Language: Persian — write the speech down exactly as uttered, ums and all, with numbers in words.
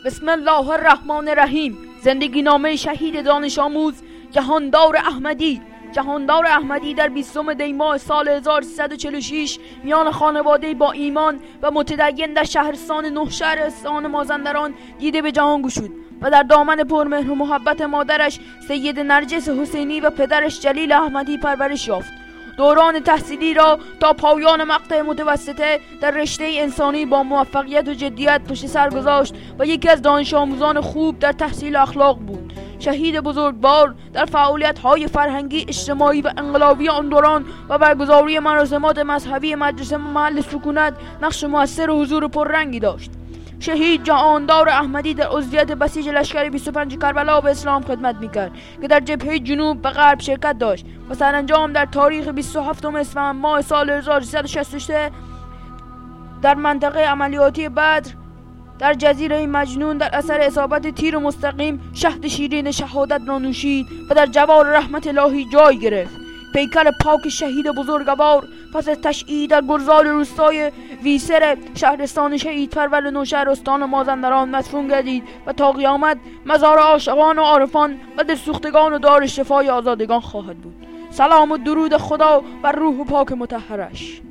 بسم الله الرحمن الرحیم. زندگی نامه شهید دانش آموز جهاندار احمدی. جهاندار احمدی در بیستم دی ماه سال هزار و سیصد و چهل و شش میان خانواده با ایمان و متدین در شهرستان نه شهر استان مازندران دیده به جهان گشود و در دامن پرمهر و محبت مادرش سید نرجس حسینی و پدرش جلیل احمدی پرورش یافت. دوران تحصیلی را تا پایان مقطع متوسطه در رشته انسانی با موفقیت و جدیت پشت سر گذاشت و یکی از دانش آموزان خوب در تحصیل اخلاق بود. شهید بزرگوار در فعالیت‌های فرهنگی، اجتماعی و انقلابی آن دوران و برگزاری مراسمات مذهبی مدرسه و محل سکونت نقش مؤثر و حضور پررنگی داشت. شهید جهاندار احمدی در عضویت بسیج لشکر بیست و پنج کربلا به اسلام خدمت میکرد که در جبهه جنوب و غرب شرکت داشت و سرانجام در تاریخ بیست و هفتم اسفند ماه سال هزار و سیصد و شصت و سه در منطقه عملیاتی بدر در جزیره مجنون در اثر اصابت تیر مستقیم شهد شیرین شهادت را نوشید و در جوار رحمت الهی جای گرفت. پیکر پاک شهید بزرگوار پس از تشییع در گرزال روستای ویسر شهرستان شهید پرور نوشهر استان مازندران مدفون گردید و تا قیامت مزار عاشقان و عارفان و دلسوختگان و دار شفای آزادگان خواهد بود. سلام و درود خدا بر روح پاک مطهرش.